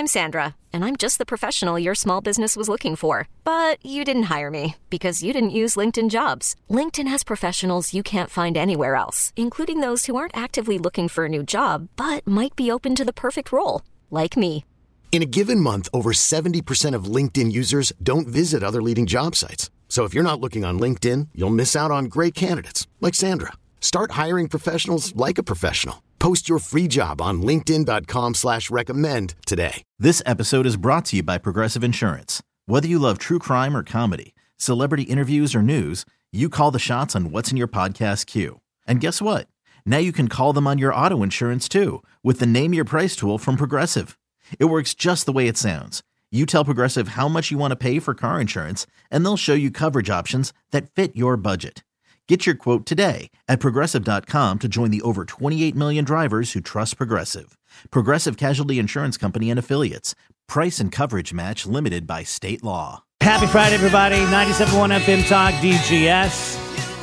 I'm Sandra, and I'm just the professional your small business was looking for. But you didn't hire me because you didn't use LinkedIn Jobs. LinkedIn has professionals you can't find anywhere else, including those who aren't actively looking for a new job, but might be open to the perfect role, like me. In a given month, over 70% of LinkedIn users don't visit other leading job sites. So if you're not looking on LinkedIn, you'll miss out on great candidates like Sandra. Start hiring professionals like a professional. Post your free job on linkedin.com/recommend today. This episode is brought to you by Progressive Insurance. Whether you love true crime or comedy, celebrity interviews or news, you call the shots on what's in your podcast queue. And guess what? Now you can call them on your auto insurance too with the Name Your Price tool from Progressive. It works just the way it sounds. You tell Progressive how much you want to pay for car insurance, and they'll show you coverage options that fit your budget. Get your quote today at Progressive.com to join the over 28 million drivers who trust Progressive. Progressive Casualty Insurance Company and Affiliates. Price and coverage match limited by state law. Happy Friday, everybody. 97.1 FM Talk, DGS.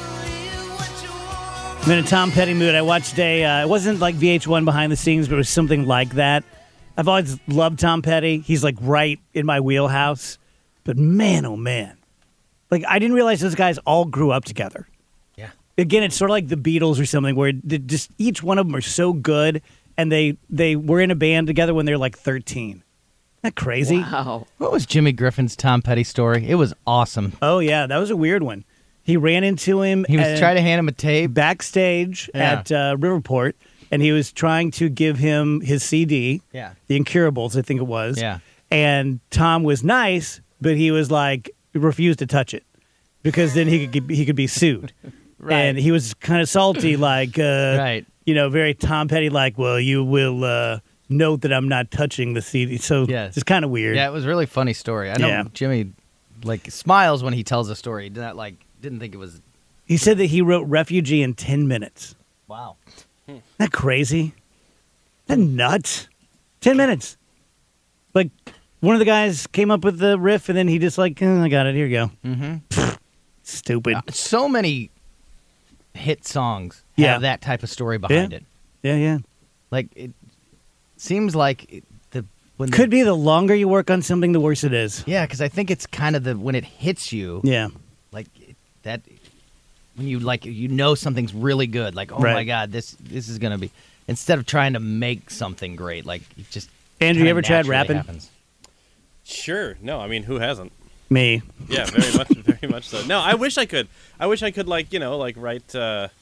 I'm in a Tom Petty mood. I watched it wasn't like VH1 behind the scenes, but it was something like that. I've always loved Tom Petty. He's like right in my wheelhouse. But man, oh man. Like, I didn't realize those guys all grew up together. Again, it's sort of like the Beatles or something where just each one of them are so good, and they were in a band together when they were like 13. Isn't that crazy? Wow. What was Jimmy Griffin's Tom Petty story? It was awesome. Oh, yeah. That was a weird one. He ran into him. He was trying to hand him a tape. Backstage at Riverport, and he was trying to give him his CD. Yeah. The Incurables, I think it was. Yeah. And Tom was nice, but he was like, refused to touch it because then he could be sued. Right. And he was kind of salty, like, right. Very Tom Petty, like, well, you will note that I'm not touching the CD. So it's kind of weird. Yeah, it was a really funny story. I know Jimmy, smiles when he tells a story. Didn't think it was... He said that he wrote Refugee in 10 minutes. Wow. Isn't that crazy? Isn't that nuts? 10 minutes. Like, one of the guys came up with the riff, and then he just I got it, here you go. Mm-hmm. Stupid. So many hit songs have that type of story behind it. Yeah. Like, it seems like could be the longer you work on something, the worse it is. Yeah, because I think it's kind of when it hits you. Yeah. Like, that, when you something's really good. Like, oh my God, this is going to be, instead of trying to make something great, like, it just Andrew, you ever tried rapping? Happens. Sure. No, I mean, who hasn't? Me. Yeah, very much so. No, I wish I could. I wish I could, write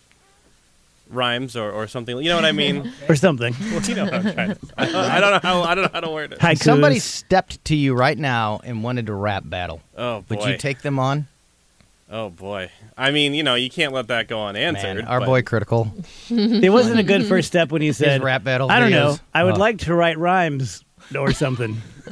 rhymes or something. You know what I mean? Or something. Well, you know what I'm trying to say. I don't know how to word it. Haikus. Somebody stepped to you right now and wanted to rap battle. Oh, boy. Would you take them on? Oh, boy. I mean, you can't let that go unanswered. Man, our boy Critical. It wasn't a good first step when he said, his rap battle I don't videos. know, I would like to write rhymes or something.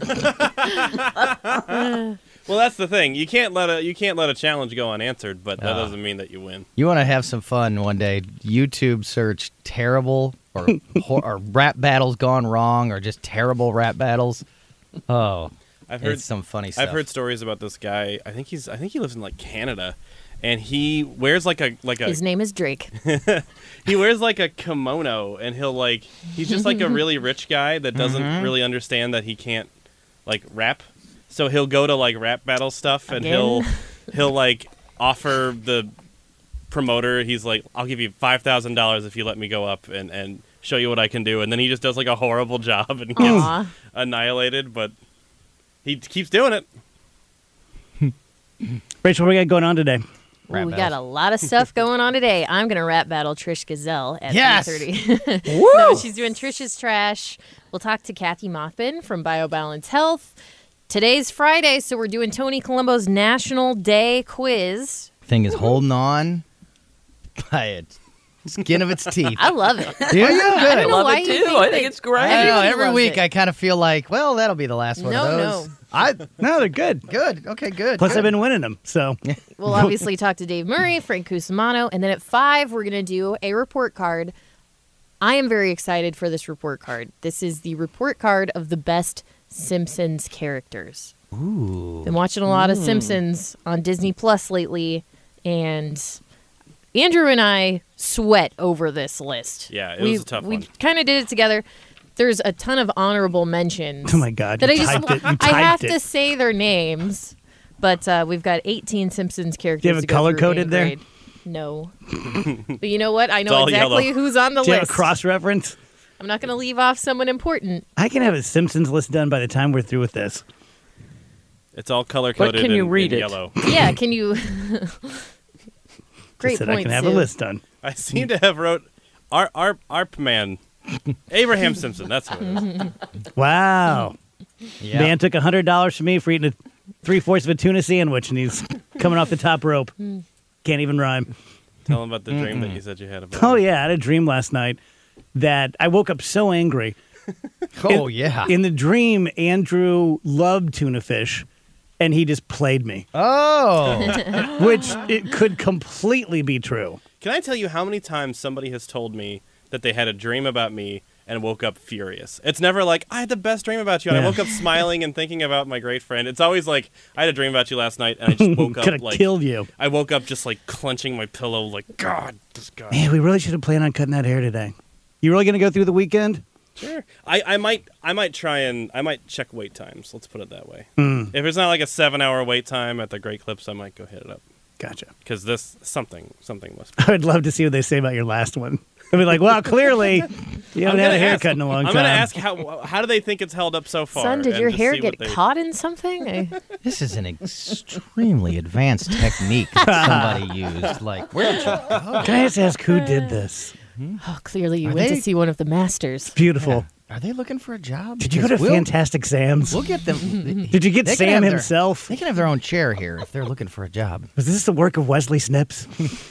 Well, that's the thing. You can't let a challenge go unanswered, but that doesn't mean that you win. You want to have some fun one day? YouTube search terrible or rap battles gone wrong or just terrible rap battles. Oh, I've heard some funny stuff. I've heard stories about this guy. I think he lives in Canada, and he wears like a. His name is Drake. He wears like a kimono, and he's just like a really rich guy that doesn't really understand that he can't rap. So he'll go to rap battle stuff, and he'll offer the promoter. He's like, "I'll give you $5,000 if you let me go up and show you what I can do." And then he just does a horrible job and gets annihilated. But he keeps doing it. Rachel, what we got going on today? We got a lot of stuff going on today. I'm going to rap battle Trish Gazelle at 3:30. No, she's doing Trish's Trash. We'll talk to Kathy Mothman from BioBalance Health. Today's Friday, so we're doing Tony Colombo's National Day Quiz. Thing is holding on by its skin of its teeth. I love it. Do you? Good. I don't know why you think I think it's great. I know. Everybody Every loves week it. I kind of feel like, well, that'll be the last one of those. No, they're good. Good. Okay, good. Plus, good. I've been winning them, so. We'll obviously talk to Dave Murray, Frank Cusimano, and then at 5, we're going to do a report card. I am very excited for this report card. This is the report card of the best Simpsons characters. Ooh. Been watching a lot of Simpsons on Disney Plus lately, and Andrew and I sweat over this list. Yeah, it was a tough one. We kind of did it together. there's a ton of honorable mentions. Oh my God! That you typed it. You I have typed to it. say their names, but we've got 18 Simpsons characters. Do you have to it go through color-coded and there? grade. No. But you know what? I know all exactly yellow. who's on the Do you have a list. cross-reference? I'm not going to leave off someone important. I can have a Simpsons list done by the time we're through with this. It's all color coded can you in read it? yellow. Yeah, can you? Great Just said point, I can have Sue. a list done. I seem to have wrote Arp Man. Abraham Simpson, that's who it is. Wow. Yeah. Man took $100 from me for eating 3/4 of a tuna sandwich, and he's coming off the top rope. Can't even rhyme. Tell him about the dream that you said you had about Oh, him. yeah. I had a dream last night that I woke up so angry. Oh, yeah. In the dream, Andrew loved tuna fish, and he just played me, Oh. which it could completely be true. Can I tell you how many times somebody has told me that they had a dream about me and woke up furious? It's never like, I had the best dream about you, and I Yeah. woke up smiling and thinking about my great friend. It's always like, I had a dream about you last night, and I just woke Could up have like... killed you. I woke up just like clenching my pillow like, God, this guy. Man, we really should have planned on cutting that hair today. You really going to go through the weekend? Sure. I might check wait times. Let's put it that way. If it's not like a 7-hour wait time at the Great Clips, I might go hit it up. Gotcha. Because this something must be. I would love to see what they say about your last one. They'll be like, well, clearly you haven't had a haircut in a long time. I'm going to ask how do they think it's held up so far? Son, did and your just hair see what get they- caught in something? This is an extremely advanced technique that somebody used. Like, where did you go? Can I just ask who did this? Oh, clearly you Are went they- to see one of the masters. Beautiful. Are they looking for a job? Did you go to Because Fantastic Sam's? We'll get them. Did you get They can Sam have their- himself? They can have their own chair here if they're looking for a job. Was this the work of Wesley Snipes?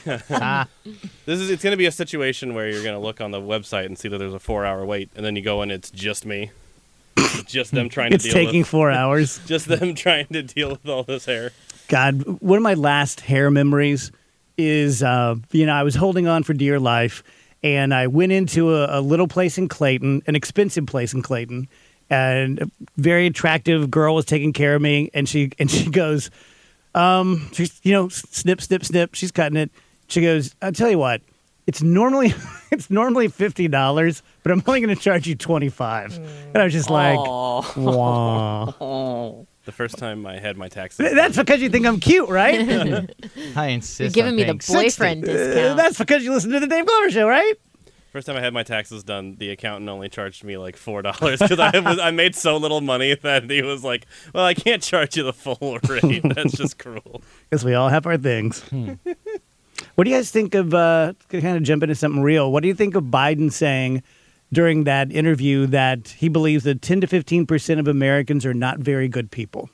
It's going to be a situation where you're going to look on the website and see that there's a 4-hour wait, and then you go in, it's just me. It's just them trying to It's deal taking with 4 hours. just them trying to deal with all this hair. God, one of my last hair memories is, I was holding on for dear life, and I went into a little place in Clayton, an expensive place in Clayton, and a very attractive girl was taking care of me, and she goes, she's, snip, snip, snip. She's cutting it. She goes, I'll tell you what, it's normally $50, but I'm only going to charge you $25. And I was just like, wah. The first time I had my taxes. That's because you think I'm cute, right? I insist. You're giving on me the paying 60. boyfriend discount. That's because you listen to the Dave Glover Show, right? First time I had my taxes done, the accountant only charged me like $4 because I made so little money that he was like, "Well, I can't charge you the full rate. That's just cruel." Because we all have our things. What do you guys think of, to kind of jump into something real, what do you think of Biden saying during that interview that he believes that 10 to 15% of Americans are not very good people?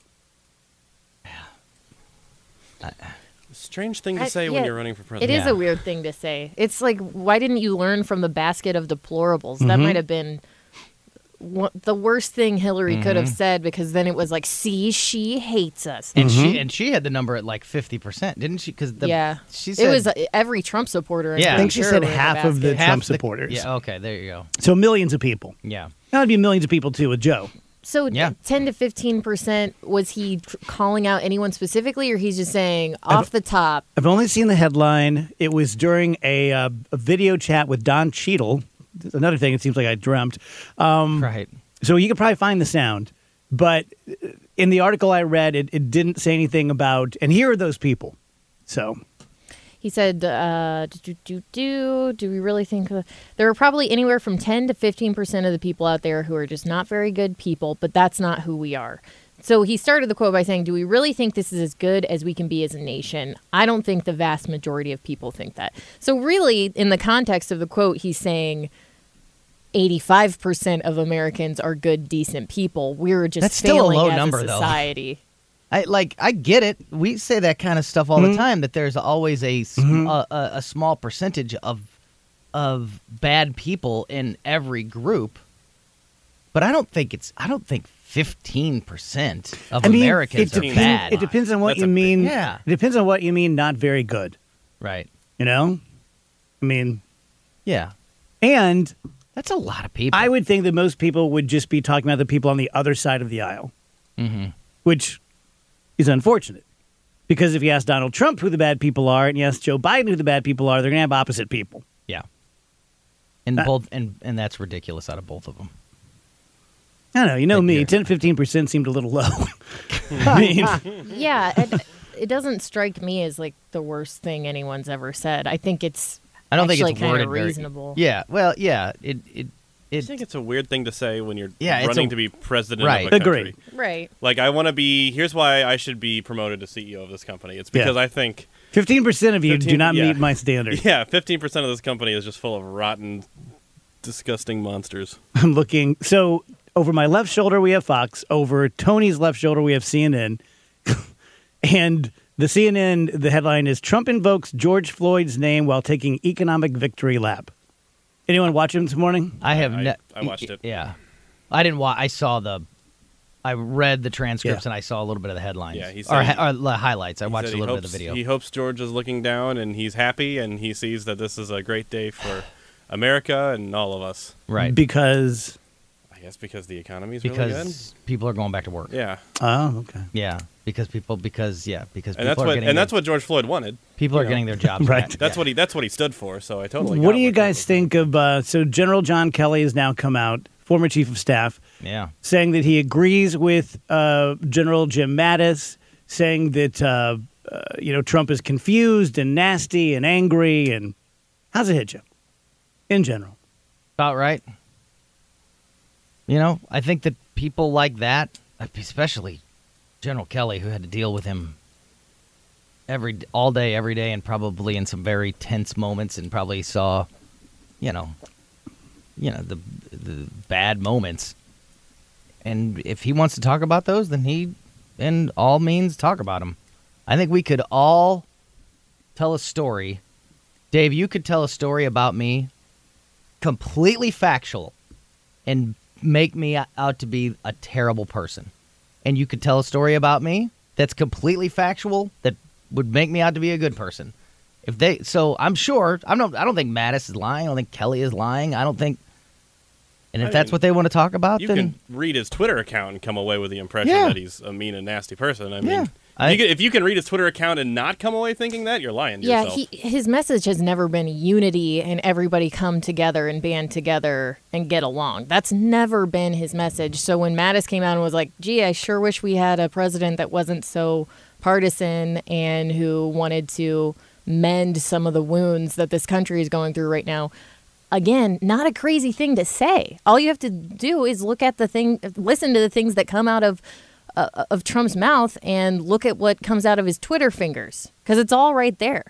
Strange thing to say when you're running for It president. is a weird thing to say. It's like, why didn't you learn from the basket of deplorables? That might have been the worst thing Hillary could have said, because then it was like, see, she hates us. And she had the number at like 50%, didn't she? Because she said it was every Trump supporter. Yeah. I think she sure said were in half of the basket. Trump the- supporters. Yeah. Okay. There you go. So millions of people. Yeah. That would be millions of people, too, with Joe. So Yeah. 10 to 15%, was he calling out anyone specifically, or he's just saying off the top? I've only seen the headline. It was during a video chat with Don Cheadle. Another thing it seems like I dreamt. Right. So you could probably find the sound. But in the article I read, it didn't say anything about, and here are those people. So He said, do we really think there are probably anywhere from 10 to 15% of the people out there who are just not very good people, but that's not who we are. So he started the quote by saying, do we really think this is as good as we can be as a nation? I don't think the vast majority of people think that. So really, in the context of the quote, he's saying 85% of Americans are good, decent people. We're just That's still a failing low as number, a though. society. I get it. We say that kind of stuff all the time, that there's always a small percentage of bad people in every group. But I don't think 15% of Americans are bad. It depends on what That's you a big- mean. Yeah. It depends on what you mean not very good. Right. You know? I mean, Yeah. and That's a lot of people. I would think that most people would just be talking about the people on the other side of the aisle, which is unfortunate. Because if you ask Donald Trump who the bad people are and you ask Joe Biden who the bad people are, they're going to have opposite people. Yeah. And both and that's ridiculous out of both of them. I don't know. You know me, 10-15% seemed a little low. I mean, Yeah, it doesn't strike me as like the worst thing anyone's ever said. I think it's I don't think actually it's kind worded of very- reasonable. Yeah. Well, yeah. I think it's a weird thing to say when you're Yeah, running to be president Right. of a country. Agreed. Right. Like, I want to be. Here's why I should be promoted to CEO of this company. It's because I think 15% of you do 15 not yeah. meet my standard. 15% of this company is just full of rotten, disgusting monsters. I'm looking. So over my left shoulder, we have Fox. Over Tony's left shoulder, we have CNN. And the CNN, the headline is Trump invokes George Floyd's name while taking economic victory lap. Anyone watch him this morning? I have. I watched it. Yeah, I didn't watch. I read the transcripts Yeah. and I saw a little bit of the headlines. Yeah, he or, said- or the highlights. I watched Said a he little hopes, bit of the video. He hopes George is looking down and he's happy and he sees that this is a great day for America and all of us. Right. Because. I guess because the economy's really good. Because people are going back to work. Yeah, Oh, okay. Yeah. Because people and are that's what George Floyd wanted. people are getting their jobs Right. back. That's what he stood for. So I totally. What got do you where guys Trump think of? So General John Kelly has now come out, former chief of staff, Yeah. saying that he agrees with General Jim Mattis, saying that Trump is confused and nasty and angry. And how's it hit you, in general? About right. I think that people like that, especially General Kelly, who had to deal with him all day, every day, and probably in some very tense moments, and probably saw, the bad moments. And if he wants to talk about those, then he, in all means, talk about them. I think we could all tell a story. Dave, you could tell a story about me, completely factual, and make me out to be a terrible person. And you could tell a story about me that's completely factual that would make me out to be a good person. So I'm sure I don't think Mattis is lying. I don't think Kelly is lying. I don't think. And if that's what they want to talk about, You then can read his Twitter account and come away with the impression Yeah. that he's a mean and nasty person. I mean, Yeah. if you can read his Twitter account and not come away thinking that, you're lying to Yeah, yourself. his message has never been unity and everybody come together and band together and get along. That's never been his message. So when Mattis came out and was like, gee, I sure wish we had a president that wasn't so partisan and who wanted to mend some of the wounds that this country is going through right now. Again, not a crazy thing to say. All you have to do is listen to the things that come out of Trump's mouth and look at what comes out of his Twitter fingers, because it's all right there.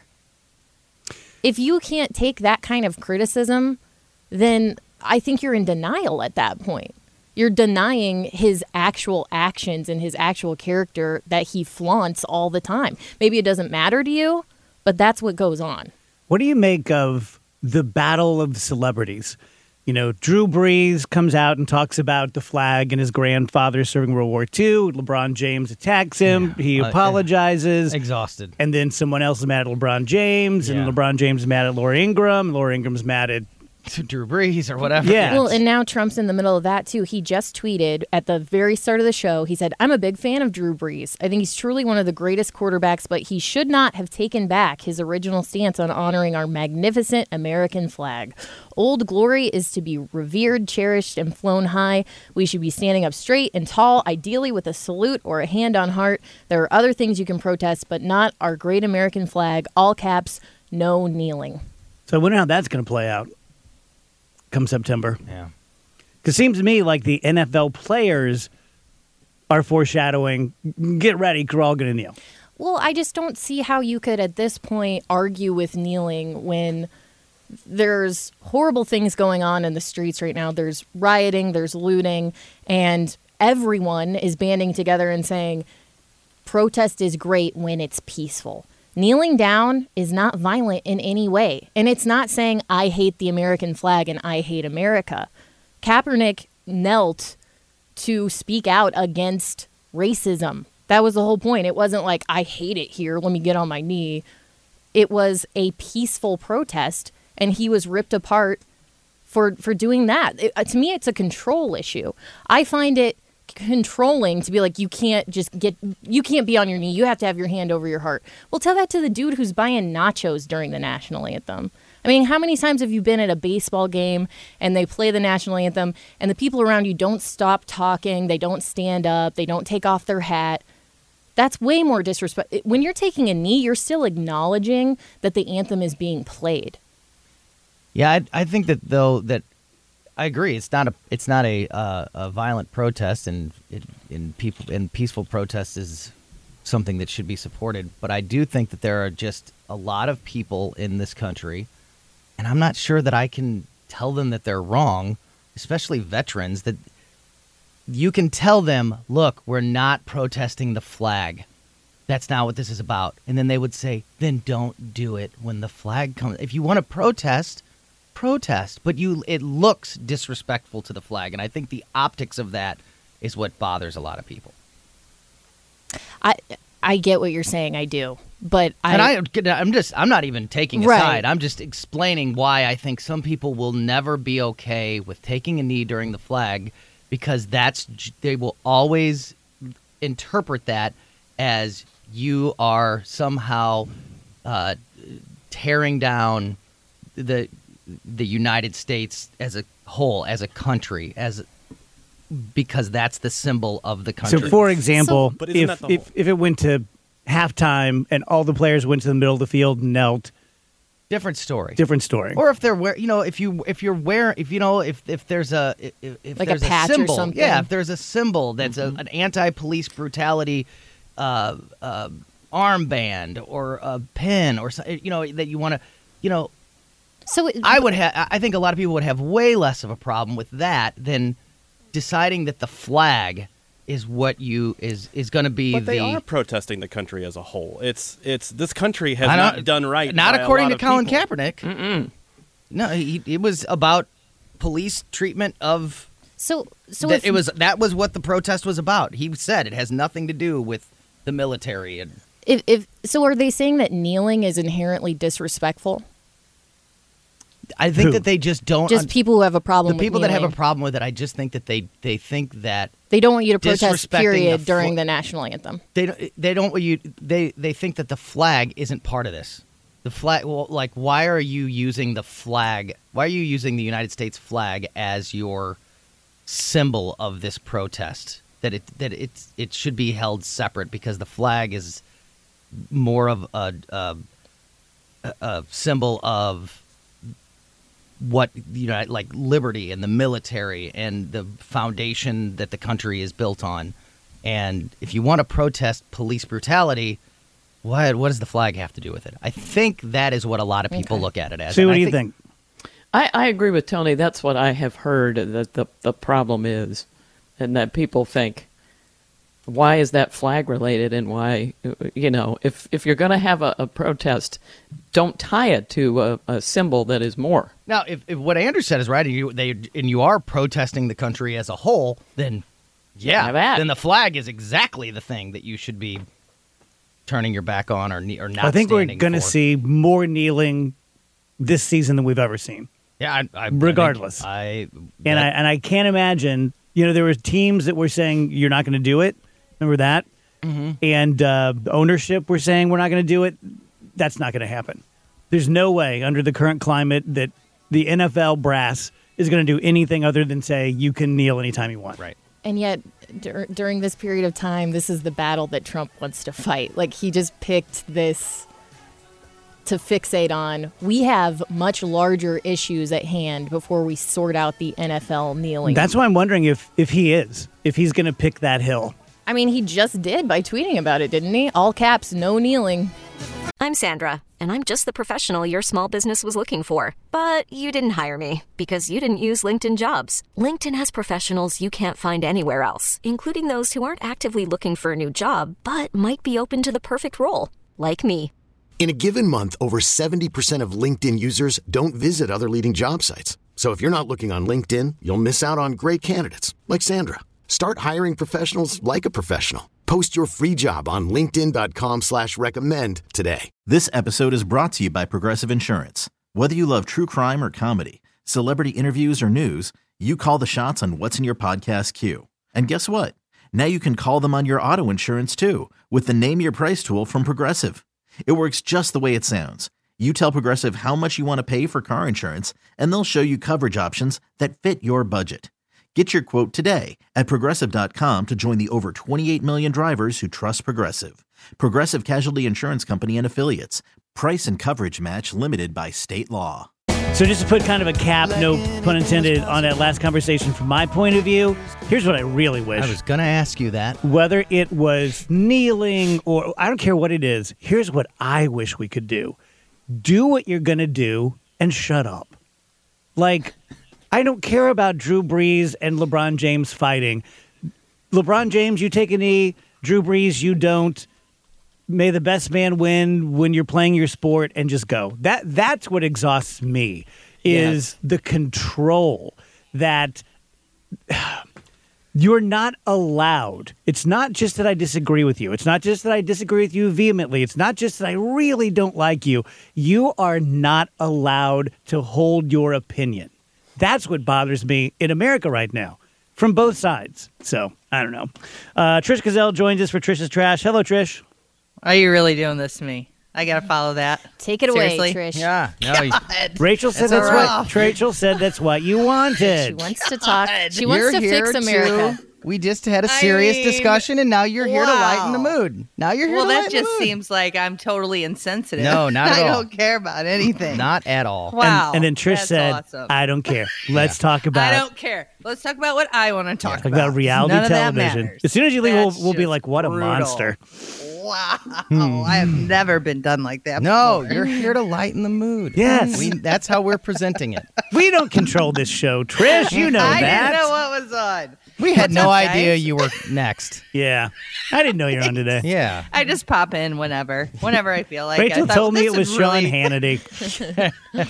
If you can't take that kind of criticism, then I think you're in denial at that point. You're denying his actual actions and his actual character that he flaunts all the time. Maybe it doesn't matter to you, but that's what goes on. What do you make of the battle of celebrities? Drew Brees comes out and talks about the flag and his grandfather serving World War II. LeBron James attacks him. He apologizes. exhausted. And then someone else is mad at LeBron James, and Yeah. LeBron James is mad at Laura Ingraham. Laura Ingram's mad at Drew Brees or whatever. Yeah. Well, and now Trump's in the middle of that, too. He just tweeted at the very start of the show. He said, I'm a big fan of Drew Brees. I think he's truly one of the greatest quarterbacks, but he should not have taken back his original stance on honoring our magnificent American flag. Old Glory is to be revered, cherished, and flown high. We should be standing up straight and tall, ideally with a salute or a hand on heart. There are other things you can protest, but not our great American flag. All caps, no kneeling. So I wonder how that's going to play out come September. Yeah. Because it seems to me like the NFL players are foreshadowing, get ready, because we're all going to kneel. Well, I just don't see how you could, at this point, argue with kneeling when there's horrible things going on in the streets right now. There's rioting, there's looting, and everyone is banding together and saying protest is great when it's peaceful. Kneeling down is not violent in any way. And it's not saying I hate the American flag and I hate America. Kaepernick knelt to speak out against racism. That was the whole point. It wasn't like, I hate it here, let me get on my knee. It was a peaceful protest, and he was ripped apart for doing that. To me, it's a control issue. I find it controlling to be like, you can't be on your knee. You have to have your hand over your heart. Well, tell that to the dude who's buying nachos during the national anthem. I mean, how many times have you been at a baseball game and they play the national anthem and the people around you don't stop talking, they don't stand up, they don't take off their hat? That's way more disrespect. When you're taking a knee, you're still acknowledging that the anthem is being played. Yeah, I think that I agree. It's not a violent protest, and peaceful protest is something that should be supported. But I do think that there are just a lot of people in this country, and I'm not sure that I can tell them that they're wrong, especially veterans, that you can tell them, look, we're not protesting the flag. That's not what this is about. And then they would say, then don't do it when the flag comes. If you want to protest, but it looks disrespectful to the flag, and I think the optics of that is what bothers a lot of people. I get what you're saying, I do, but I'm not even taking a side. I'm just explaining why I think some people will never be okay with taking a knee during the flag, because they will always interpret that as you are somehow tearing down the United States as a whole, as a country, because that's the symbol of the country. So, for example, but if it went to halftime and all the players went to the middle of the field and knelt, different story. Or if they're wearing, if there's a patch symbol, or something. yeah, if there's a symbol that's an anti-police brutality armband or a pin or something, that you want to, So I think a lot of people would have way less of a problem with that than deciding that the flag is what is going to be. But they are protesting the country as a whole. It's this country has not done right. Not according to Colin people. Kaepernick. Mm-mm. No, it was about police treatment of. That was what the protest was about. He said it has nothing to do with the military. And so, are they saying that kneeling is inherently disrespectful? I think that they just don't. Just people who have a problem. The people with that have a problem with it, I just think that they think that they don't want you to protest. Period during the national anthem. They don't want you. They think that the flag isn't part of this. The flag. Well, like, why are you using the flag? Why are you using the United States flag as your symbol of this protest? That it should be held separate, because the flag is more of a symbol of what, like liberty and the military and the foundation that the country is built on. And if you want to protest police brutality, what does the flag have to do with it? I think that is what a lot of people look at it as. So what do you think? I agree with Tony. That's what I have heard that the problem is, and that people think, why is that flag related? And why, if you're going to have a protest, don't tie it to a symbol that is more. Now, if what Andrew said is right, and you are protesting the country as a whole, then then the flag is exactly the thing that you should be turning your back on or not. I think we're going to see more kneeling this season than we've ever seen. Yeah, regardless. I can't imagine. There were teams that were saying you're not going to do it. Remember that? Mm-hmm. And the ownership were saying we're not going to do it. That's not going to happen. There's no way under the current climate that the NFL brass is going to do anything other than say you can kneel anytime you want. Right. And yet, during this period of time, this is the battle that Trump wants to fight. Like, he just picked this to fixate on. We have much larger issues at hand before we sort out the NFL kneeling. That's why I'm wondering if he's going to pick that hill. I mean, he just did by tweeting about it, didn't he? All caps, no kneeling. I'm Sandra, and I'm just the professional your small business was looking for. But you didn't hire me because you didn't use LinkedIn Jobs. LinkedIn has professionals you can't find anywhere else, including those who aren't actively looking for a new job, but might be open to the perfect role, like me. In a given month, over 70% of LinkedIn users don't visit other leading job sites. So if you're not looking on LinkedIn, you'll miss out on great candidates like Sandra. Start hiring professionals like a professional. Post your free job on linkedin.com/recommend today. This episode is brought to you by Progressive Insurance. Whether you love true crime or comedy, celebrity interviews or news, you call the shots on what's in your podcast queue. And guess what? Now you can call them on your auto insurance too with the Name Your Price tool from Progressive. It works just the way it sounds. You tell Progressive how much you want to pay for car insurance, and they'll show you coverage options that fit your budget. Get your quote today at Progressive.com to join the over 28 million drivers who trust Progressive. Progressive Casualty Insurance Company and Affiliates. Price and coverage match limited by state law. So just to put kind of a cap, no pun intended, on that last conversation from my point of view, here's what I really wish. I was going to ask you that. Whether it was kneeling or I don't care what it is, here's what I wish we could do. Do what you're going to do and shut up. Like, I don't care about Drew Brees and LeBron James fighting. LeBron James, you take a knee. Drew Brees, you don't. May the best man win when you're playing your sport, and just go. That's what exhausts me, is the control that you're not allowed. It's not just that I disagree with you. It's not just that I disagree with you vehemently. It's not just that I really don't like you. You are not allowed to hold your opinion. That's what bothers me in America right now, from both sides. So, I don't know. Trish Gazelle joins us for Trish's Trash. Hello, Trish. Are you really doing this to me? I gotta follow that. Take it Seriously? away, Trish. Yeah. No, Rachel said Rachel said that's what you wanted. She wants to talk. She wants to fix America. We just had a serious discussion, and now you're here to lighten the mood. Now you're here to lighten the mood. Well, that just seems like I'm totally insensitive. No, not at all. I don't care about anything. Not at all. Wow. And then Trish that's said, awesome. I don't care. Let's talk about I don't care. Let's talk about what I want to talk Talk about reality None of that television. matters. As soon as you leave, That's we'll be just like, what a brutal. monster. Wow. I have never been done like that No, before. you're here to lighten the mood. Yes. That's how we're presenting it. We don't control this show, Trish. You know I that. didn't know what was on. We had What's no up, idea guys? you were next. Yeah. I didn't know you were on today. Yeah. I just pop in whenever I feel like Rachel I thought, told me this it was is Sean really... Hannity.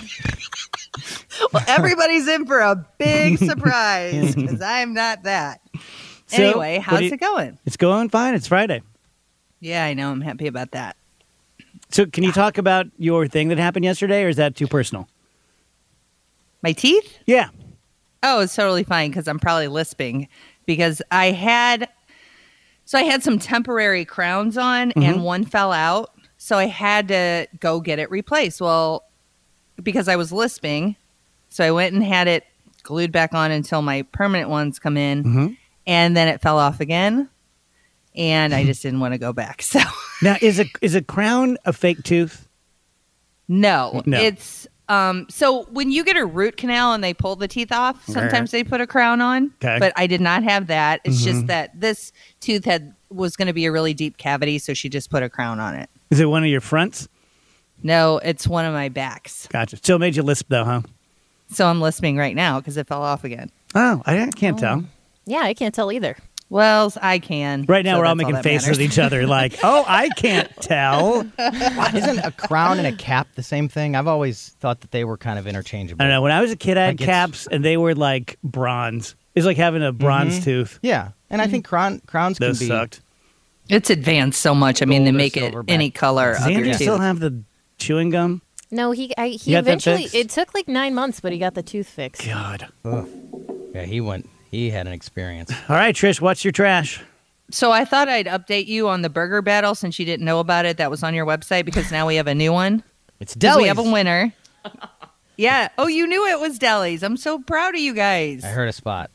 Well, everybody's in for a big surprise because I'm not that. So, Anyway, what how's do you- it going? It's going fine. It's Friday. Yeah, I know. I'm happy about that. So can you talk about your thing that happened yesterday, or is that too personal? My teeth? Yeah. Oh, it's totally fine because I'm probably lisping because I had some temporary crowns on and one fell out. So I had to go get it replaced. Well, because I was lisping, so I went and had it glued back on until my permanent ones come in, and then it fell off again, and I just didn't want to go back. So Now, is a crown a fake tooth? no, No. it's so when you get a root canal and they pull the teeth off, sometimes they put a crown on. Okay. But I did not have that. It's just that this tooth was going to be a really deep cavity, so she just put a crown on it. Is it one of your fronts? No, it's one of my backs. Gotcha. Still made you lisp, though, huh? So I'm lisping right now because it fell off again. Oh, I can't tell. Yeah, I can't tell either. Well, I can. Right now, so we're all that's making that faces at matters. each other like, oh, I can't tell. Isn't a crown and a cap the same thing? I've always thought that they were kind of interchangeable. I don't know. When I was a kid, I had Like it's- caps, and they were like bronze. It's like having a bronze tooth. Yeah. And I think crowns can Those be. sucked. It's advanced so much. I mean, they Gold or make it silverback. any color Does of your Andrew tooth. still have the chewing gum? No, he got that eventually. fixed? It took like 9 months, but he got the tooth fixed. God. Yeah, he had an experience. All right, Trish, what's your trash? So I thought I'd update you on the burger battle since you didn't know about it. That was on your website because now we have a new one. It's 'Cause Deli's. we have a winner. Yeah. Oh, you knew it was Deli's. I'm so proud of you guys. I heard a spot.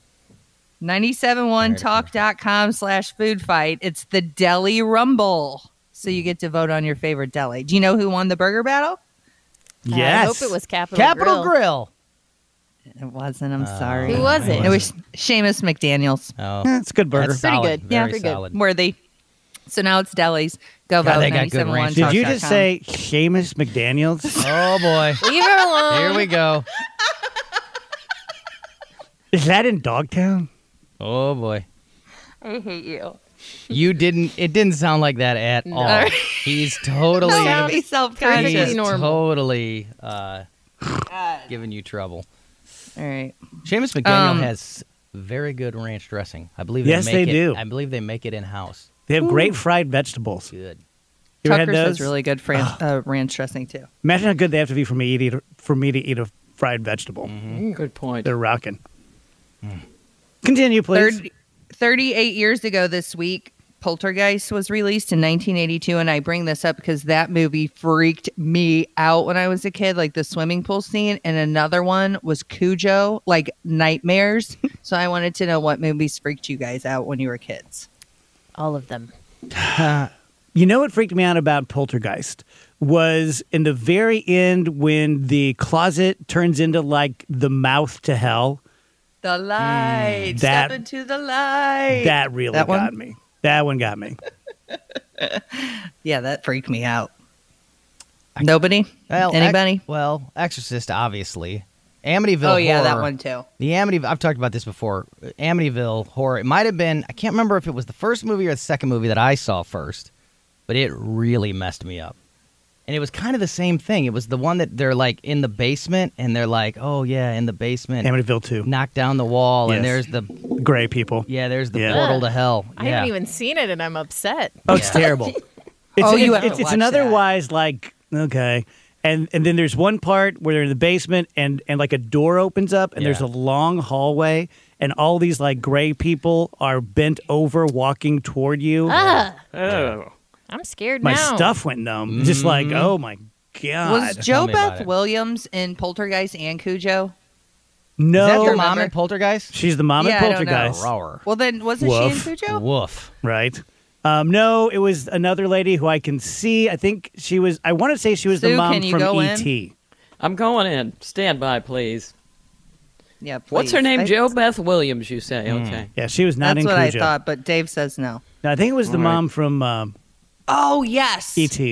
971talk.com/food fight. It's the Deli Rumble. So you get to vote on your favorite deli. Do you know who won the burger battle? Yes. I hope it was Capital Capital Grill. It wasn't. I'm sorry. Who was it? It was Seamus McDaniels. Oh, It's a good burger. that's Pretty solid. good. Yeah, Very pretty good. solid. Worthy. So now it's Deli's. Go God, vote. they got good ranch. Did you just 971talk.com. say Seamus McDaniels? Oh boy. Leave her alone. Here we go. Is that in Dogtown? Oh boy. I hate you. It didn't sound like that at all. He's totally Don't be he's self-conscious. normal. totally giving you trouble. All right. Seamus McDaniel has very good ranch dressing. I believe Yes, they they make it, do. I believe they make it in house. They have great fried vegetables. Good. You ever had Tucker's those? has really good ranch dressing too. Imagine how good they have to be for me to eat a fried vegetable. Good point. They're rocking. Continue, please. 38 years ago this week, Poltergeist was released in 1982, and I bring this up because that movie freaked me out when I was a kid, like the swimming pool scene. And another one was Cujo, like nightmares. So I wanted to know what movies freaked you guys out when you were kids. All of them. You know what freaked me out about Poltergeist was in the very end when the closet turns into like the mouth to hell. The light. That- Step into the light. That really That one? got me. That one got me. Yeah, that freaked me out. Nobody? Well, Anybody? Exorcist, obviously. Amityville Oh, yeah, that Horror. one too. The I've talked about this before. Amityville Horror. It might have been, I can't remember if it was the first movie or the second movie that I saw first, but it really messed me up. And it was kind of the same thing. It was the one that they're like in the basement and they're like, oh yeah, in the basement. Amityville 2. Knock down the wall and Yes. there's the Gray people. there's the Yeah. portal to hell. I haven't even seen it, and I'm upset. Oh, it's terrible. You have to It's watch an that. otherwise like, okay. And then there's one part where they're in the basement and like a door opens up and there's Yeah. a long hallway and all these like gray people are bent over walking toward you. Ah, Oh. I'm scared My now. stuff went numb. Just like, oh my God. Was Tell Jo me about Beth it. Williams in Poltergeist and Cujo? no. Is that the remember? mom in Poltergeist? She's the mom Yeah, I at don't know. Poltergeist. Rower. Well, then wasn't Woof. she in Cujo? Woof. Right. No, it was another lady who I can see. I think she was, I want to say she was the Sue, mom can you from go E.T. I'm going in. Stand by, please. Yeah, please. What's her name? I- Jo Beth Williams, you say. Okay. Yeah, she was not That's in what Cujo. I thought, but Dave says no. No, I think it was the All right. mom from Oh, yes. E.T.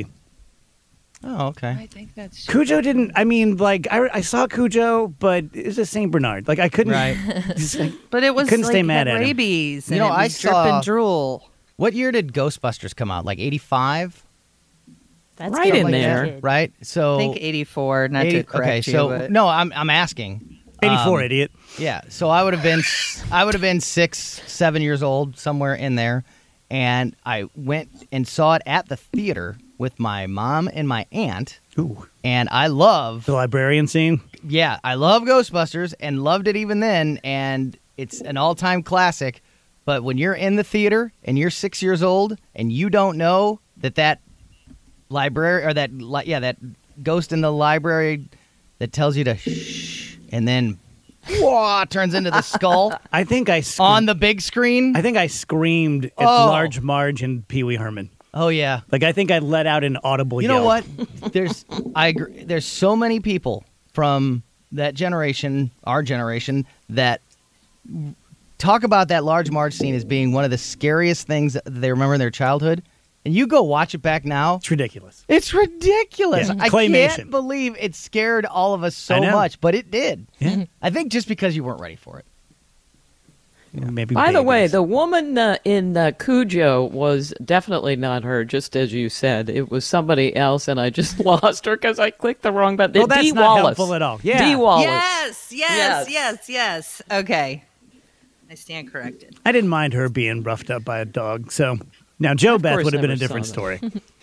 Oh, okay. I think that's Cujo didn't. I mean, like I saw Cujo, but it was a Saint Bernard. Like I couldn't. Right. just, like, But it was couldn't like stay mad had at him. rabies. You And know, it I was drip saw- and drool. What year did Ghostbusters come out? Like 85? That's Right good in like a there. kid. Right? So I think 84, not 80 to correct okay, you. so but no, I'm asking. 84, idiot. Yeah, so I would have been 6, 7 years old, somewhere in there, and I went and saw it at the theater with my mom and my aunt, Ooh, and I love, the librarian scene. I love Ghostbusters and loved it even then, and it's an all-time classic. But when you're in the theater and you're 6 years old and you don't know that library or that ghost in the library that tells you to shh, and then whoa, turns into the skull I think I on the big screen. I think I screamed at Oh. Large Marge and Pee Wee Herman. Oh yeah. Like I think I let out an audible You yell. know what? I agree. There's so many people from that generation, our generation, that talk about that Large Marge scene as being one of the scariest things that they remember in their childhood. And you go watch it back now, It's ridiculous. it's ridiculous. Yeah. I Claymation. can't believe it scared all of us so I know. much, but it did. Yeah. I think just because you weren't ready for it. Maybe. By the way, babies. the woman in Cujo was definitely not her, just as you said. It was somebody else, and I just lost her because I clicked the wrong button. Well, that's Dee not Wallace. helpful at all. Yeah. Dee Wallace. Yes. Okay. I stand corrected. I didn't mind her being roughed up by a dog. So now Joe Beth course would have been a never different saw story.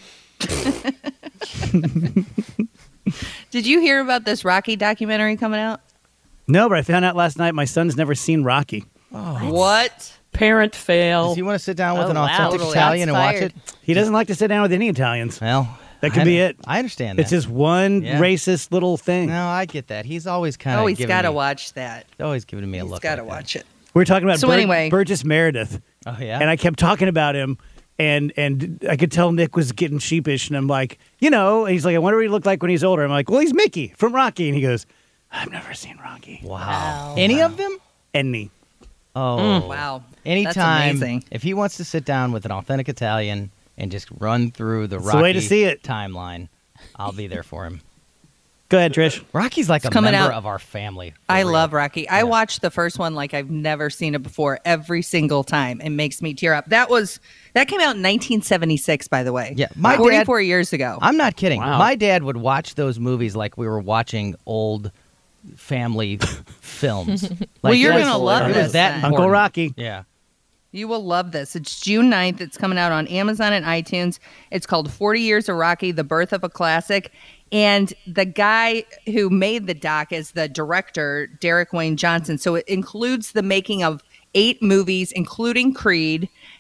Did you hear about this Rocky documentary coming out? No, but I found out last night my son's never seen Rocky. What? Parent fail. Does he want to sit down with Oh, an wow. authentic Totally. Italian and Shots watch fired. it? He doesn't like to sit down with any Italians. Well, That could be it. I understand that. It's just one Yeah. racist little thing. No, I get that. He's always kind of Oh, he's got to watch that. Always giving me a He's look. got to like that. watch it. We were talking about So anyway- Burgess Meredith, Oh yeah. and I kept talking about him, and I could tell Nick was getting sheepish, and I'm like, and he's like, I wonder what he looked like when he's older. I'm like, well, he's Mickey from Rocky, and he goes, I've never seen Rocky. Wow. Any of them? Any. Oh Wow. Anytime, That's amazing. if he wants to sit down with an authentic Italian and just run through the It's Rocky the way to see it. timeline, I'll be there for him. Go ahead, Trish. Rocky's like a coming member out. of our family. for I real. love Rocky. I watched the first one like I've never seen it before every single time. It makes me tear up. That came out in 1976, by the way. Yeah, my 44 years ago. I'm not kidding. Wow. My dad would watch those movies like we were watching old family films. Like, Well, you're it was- gonna love it was this that then. important. Uncle Rocky. Yeah. You will love this. It's June 9th. It's coming out on Amazon and iTunes. It's called 40 Years of Rocky, The Birth of a Classic. And the guy who made the doc is the director, Derek Wayne Johnson. So it includes the making of 8 movies, including Creed.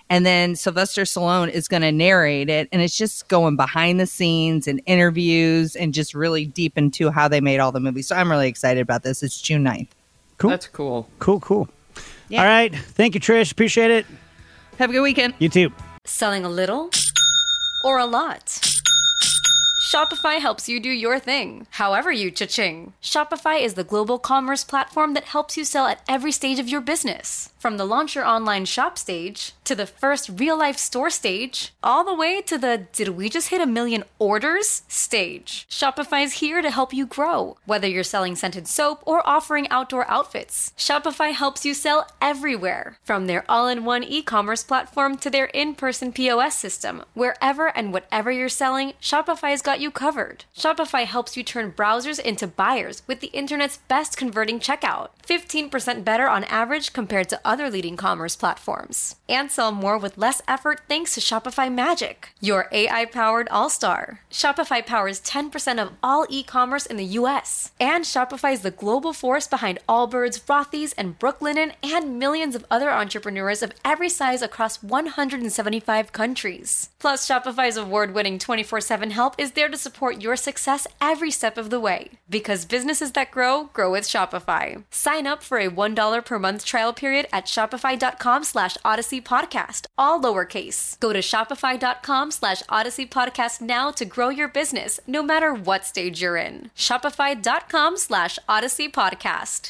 And then Sylvester Stallone is going to narrate it. And it's just going behind the scenes and interviews and just really deep into how they made all the movies. So I'm really excited about this. It's June 9th. Cool. That's cool. Cool. Yeah. All right. Thank you, Trish. Appreciate it. Have a good weekend. You too. Selling a little or a lot? Shopify helps you do your thing, however you cha-ching. Shopify is the global commerce platform that helps you sell at every stage of your business. From the launch your online shop stage, to the first real-life store stage, all the way to the did we just hit 1 million orders stage. Shopify is here to help you grow. Whether you're selling scented soap or offering outdoor outfits, Shopify helps you sell everywhere. From their all-in-one e-commerce platform to their in-person POS system, wherever and whatever you're selling, Shopify's got you covered. Shopify helps you turn browsers into buyers with the internet's best converting checkout. 15% better on average compared to other leading commerce platforms. And sell more with less effort thanks to Shopify Magic, your AI-powered all-star. Shopify powers 10% of all e-commerce in the US. And Shopify is the global force behind Allbirds, Rothy's, and Brooklinen, and millions of other entrepreneurs of every size across 175 countries. Plus, Shopify's award-winning 24/7 help is there to support your success every step of the way. Because businesses that grow with Shopify. Sign up for a $1 per month trial period at shopify.com/Odyssey Podcast, all lowercase. Go to shopify.com/Odyssey Podcast now to grow your business, no matter what stage you're in. Shopify.com/Odyssey Podcast.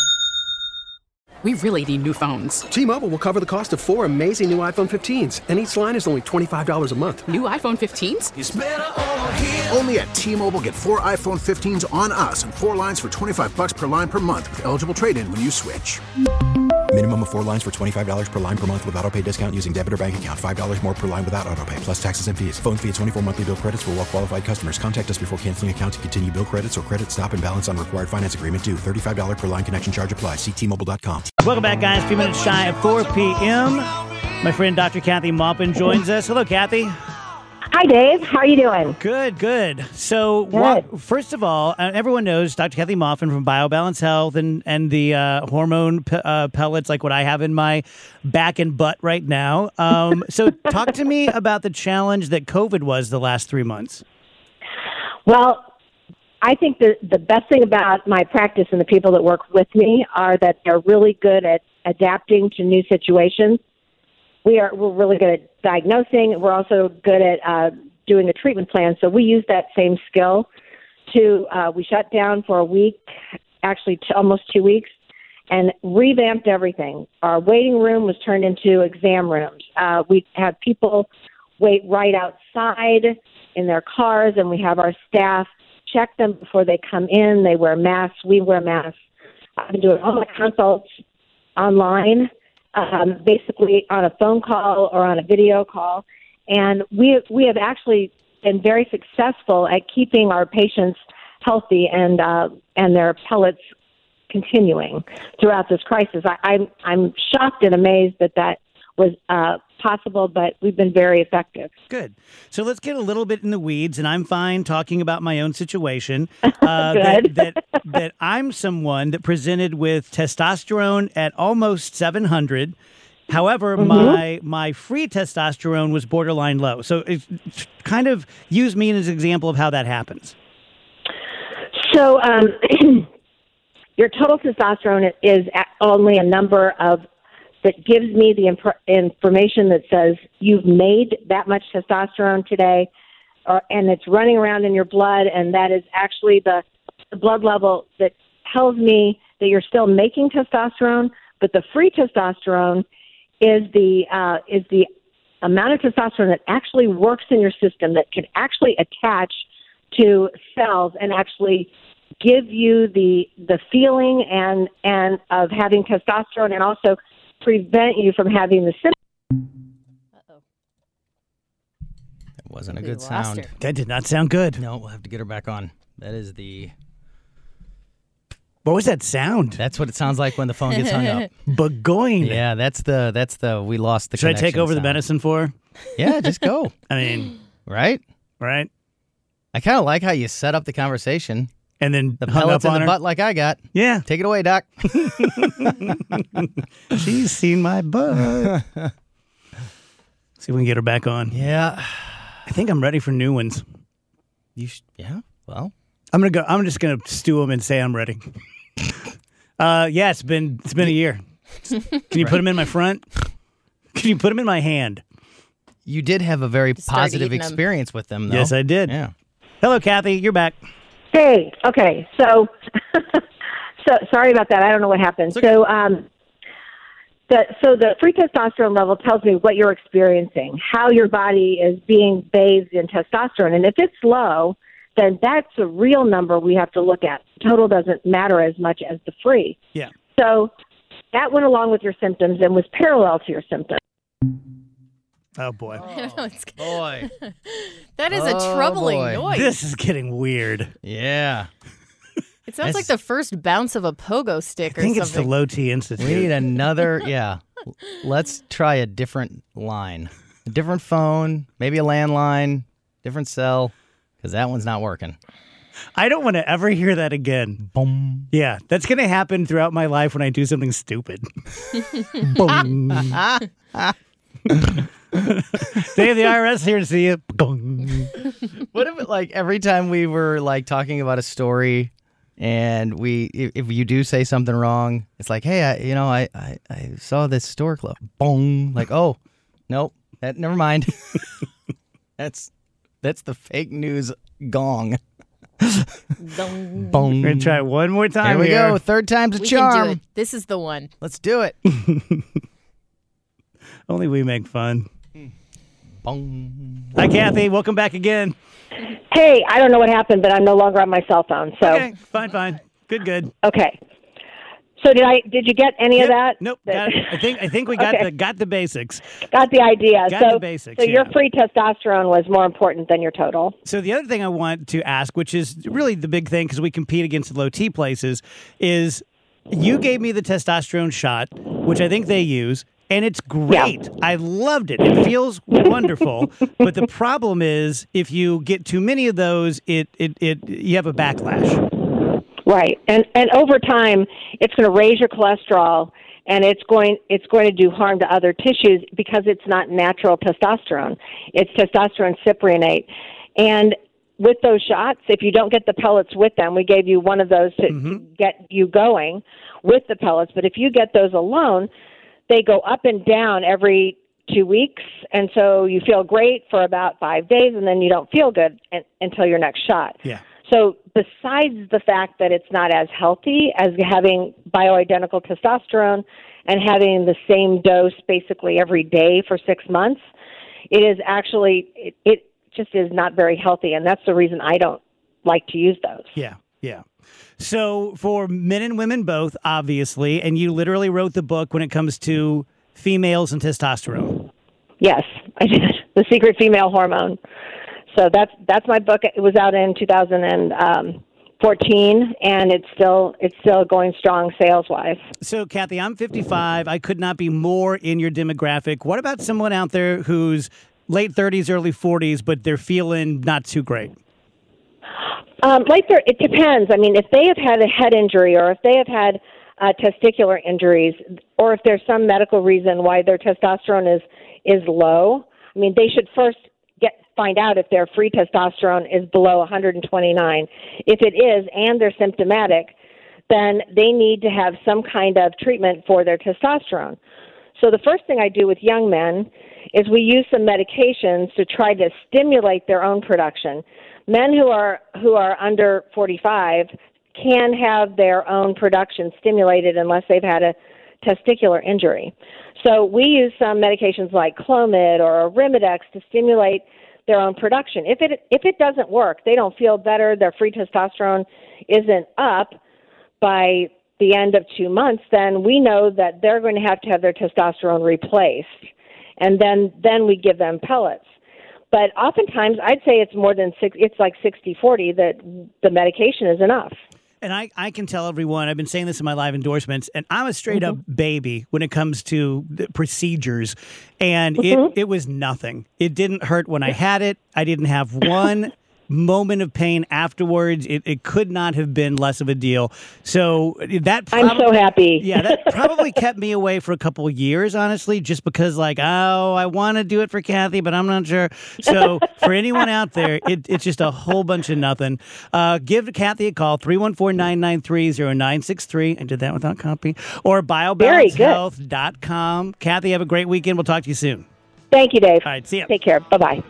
We really need new phones. T-Mobile will cover the cost of 4 amazing new iPhone 15s, and each line is only $25 a month. New iPhone 15s? It's better over here. Only at T-Mobile, get 4 iPhone 15s on us and 4 lines for $25 per line per month with eligible trade-in when you switch. Minimum of 4 lines for $25 per line per month with autopay discount using debit or bank account. $5 more per line without autopay, plus taxes and fees. Phone fee at 24 monthly bill credits for well-qualified customers. Contact us before canceling account to continue bill credits or credit stop and balance on required finance agreement due. $35 per line connection charge applies. See T-Mobile.com. Welcome back, guys. 2 minutes shy of 4 p.m. My friend Dr. Kathy Maupin joins us. Hello, Kathy. Hi, Dave. How are you doing? Good. So, first of all, everyone knows Dr. Kathy Maupin from BioBalance Health and the hormone pellets, like what I have in my back and butt right now. So, talk to me about the challenge that COVID was the last 3 months. Well, I think the best thing about my practice and the people that work with me are that they're really good at adapting to new situations. We're really good at diagnosing. We're also good at doing a treatment plan. So we use that same skill we shut down for a week, actually almost 2 weeks, and revamped everything. Our waiting room was turned into exam rooms. We have people wait right outside in their cars, and we have our staff check them before they come in. They wear masks. We wear masks. I've been doing all my consults online, basically on a phone call or on a video call. And we have actually been very successful at keeping our patients healthy and their pellets continuing throughout this crisis. I'm shocked and amazed that was possible, but we've been very effective. Good. So let's get a little bit in the weeds, and I'm fine talking about my own situation. That I'm someone that presented with testosterone at almost 700. However, my free testosterone was borderline low. So kind of use me as an example of how that happens. So your total testosterone is only a number that gives me the information that says you've made that much testosterone today, and it's running around in your blood, and that is actually the blood level that tells me that you're still making testosterone. But the free testosterone is the amount of testosterone that actually works in your system, that can actually attach to cells and actually give you the feeling and of having testosterone, and also prevent you from having the symptoms. That wasn't a good sound. That did not sound good. No, we'll have to get her back on. That is What was that sound? That's what it sounds like when the phone gets hung up. Bagoing. Yeah, that's the we lost the Should I connection take over sound. the medicine for her? Yeah, just go. I mean, right? I kind of like how you set up the conversation. And then the hung pellets up in on the her? butt like I got. Yeah. Take it away, Doc. She's seen my butt. See if we can get her back on. Yeah. I think I'm ready for new ones. Yeah. Well, I'm just gonna stew them and say I'm ready. Yeah, it's been a year. Can you put them in my front? Can you put them in my hand? You did have a very Just start positive eating 'em. experience with them, though. Yes, I did. Yeah. Hello, Kathy. You're back. Hey, okay. So, sorry about that. I don't know what happened. So, the free testosterone level tells me what you're experiencing, how your body is being bathed in testosterone. And if it's low, then that's a real number we have to look at. Total doesn't matter as much as the free. Yeah. So that went along with your symptoms and was parallel to your symptoms. Oh, boy. Boy. That is a troubling noise. This is getting weird. Yeah. It sounds like the first bounce of a pogo stick or I think something. it's the Low T Institute. We need another, Let's try a different line. A different phone, maybe a landline, different cell, because that one's not working. I don't want to ever hear that again. Boom. Yeah, that's going to happen throughout my life when I do something stupid. Boom. They have the IRS here to see you. What if every time we were talking about a story and if you do say something wrong, it's like, hey, I saw this store close. Boom. Oh, nope. Never mind. That's the fake news gong. Boom. We're going to try it one more time. Here we go. Third time's a charm. Can do it. This is the one. Let's do it. Only we make fun. Boom. Hi, Kathy. Welcome back again. Hey, I don't know what happened, but I'm no longer on my cell phone. So Okay, fine. Good. Okay. So did you get any of that? Nope. Got it. I think we got Okay. got the basics. Got the idea. Got the basics, So your yeah. free testosterone was more important than your total. So the other thing I want to ask, which is really the big thing because we compete against the low T places, is you gave me the testosterone shot, which I think they use, and it's great. Yeah. I loved it. It feels wonderful. But the problem is if you get too many of those, you have a backlash. Right. And over time, it's going to raise your cholesterol, and it's going to do harm to other tissues because it's not natural testosterone. It's testosterone cypionate. And with those shots, if you don't get the pellets with them, we gave you one of those to get you going with the pellets. But if you get those alone, they go up and down every 2 weeks. And so you feel great for about 5 days, and then you don't feel good until your next shot. Yeah. So besides the fact that it's not as healthy as having bioidentical testosterone and having the same dose basically every day for 6 months, it is actually, it just is not very healthy. And that's the reason I don't like to use those. Yeah. So for men and women both, obviously, and you literally wrote the book when it comes to females and testosterone. Yes, I did. The Secret Female Hormone. So that's my book. It was out in 2014, and it's still going strong sales-wise. So, Kathy, I'm 55. I could not be more in your demographic. What about someone out there who's late 30s, early 40s, but they're feeling not too great? It depends. I mean, if they have had a head injury or if they have had testicular injuries or if there's some medical reason why their testosterone is low, I mean, they should first find out if their free testosterone is below 129. If it is and they're symptomatic, then they need to have some kind of treatment for their testosterone. So the first thing I do with young men is we use some medications to try to stimulate their own production. Men who are under 45 can have their own production stimulated unless they've had a testicular injury. So we use some medications like Clomid or Arimidex to stimulate their own production. If it doesn't work, they don't feel better, their free testosterone isn't up by the end of 2 months, then we know that they're going to have their testosterone replaced. And then we give them pellets. But oftentimes, I'd say it's more than it's like 60-40 that the medication is enough. And I can tell everyone, I've been saying this in my live endorsements, and I'm a straight up baby when it comes to the procedures. And it was nothing. It didn't hurt when I had it. I didn't have one moment of pain afterwards. It could not have been less of a deal. So that I'm so happy. Yeah, that probably kept me away for a couple of years, honestly, just because I want to do it for Kathy, but I'm not sure. So for anyone out there, it's just a whole bunch of nothing. Give Kathy a call, 314-993-0963. I did that without copy. Or biobalancehealth.com. Kathy, have a great weekend. We'll talk to you soon. Thank you, Dave. All right, see ya. Take care. Bye-bye.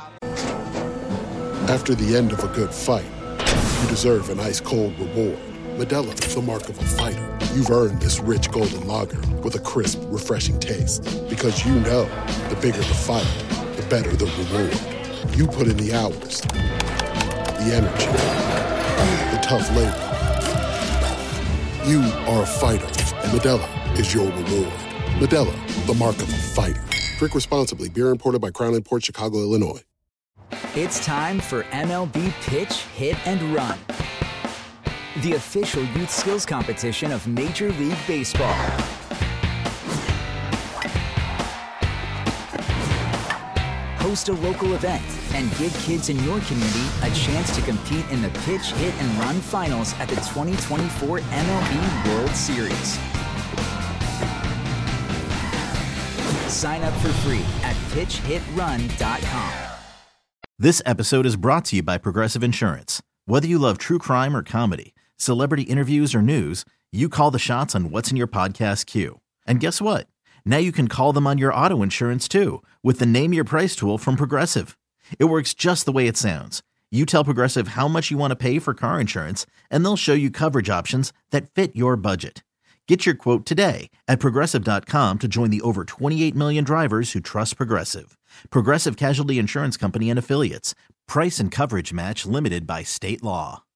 After the end of a good fight, you deserve an ice-cold reward. Modelo, the mark of a fighter. You've earned this rich golden lager with a crisp, refreshing taste. Because you know, the bigger the fight, the better the reward. You put in the hours, the energy, the tough labor. You are a fighter, and Modelo is your reward. Modelo, the mark of a fighter. Drink responsibly. Beer imported by Crown Imports, Chicago, Illinois. It's time for MLB Pitch, Hit, and Run, the official youth skills competition of Major League Baseball. Host a local event and give kids in your community a chance to compete in the Pitch, Hit, and Run finals at the 2024 MLB World Series. Sign up for free at pitchhitrun.com. This episode is brought to you by Progressive Insurance. Whether you love true crime or comedy, celebrity interviews or news, you call the shots on what's in your podcast queue. And guess what? Now you can call them on your auto insurance too with the Name Your Price tool from Progressive. It works just the way it sounds. You tell Progressive how much you want to pay for car insurance, and they'll show you coverage options that fit your budget. Get your quote today at Progressive.com to join the over 28 million drivers who trust Progressive. Progressive Casualty Insurance Company and Affiliates. Price and coverage match limited by state law.